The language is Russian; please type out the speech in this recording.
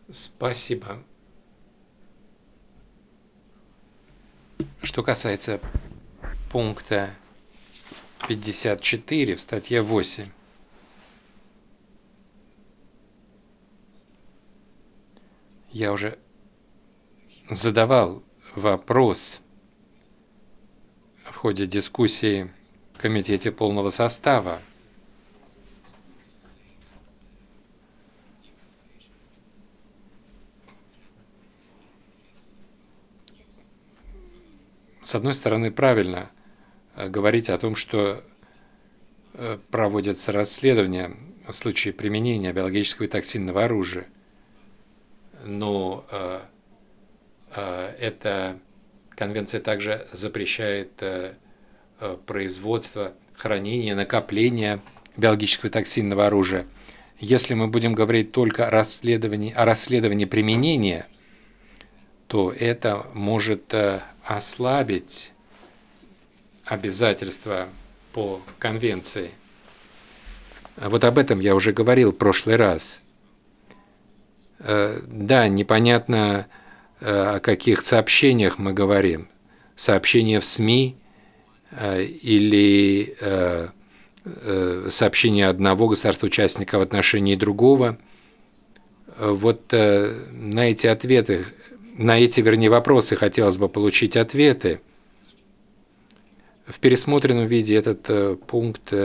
Спасибо. Что касается пункта 54 в статье 8, я уже задавал вопрос в ходе дискуссии в комитете полного состава. С одной стороны, правильно говорить о том, что проводятся расследования в случае применения биологического и токсинного оружия, но эта конвенция также запрещает производство, хранение, накопление биологического и токсинного оружия. Если мы будем говорить только о расследовании применения, то это может ослабить обязательства по конвенции. Вот об этом я уже говорил в прошлый раз. Да, непонятно, о каких сообщениях мы говорим. Сообщения в СМИ или сообщения одного государства-участника в отношении другого. Вот на эти ответы, вопросы хотелось бы получить ответы. В пересмотренном виде этот пункт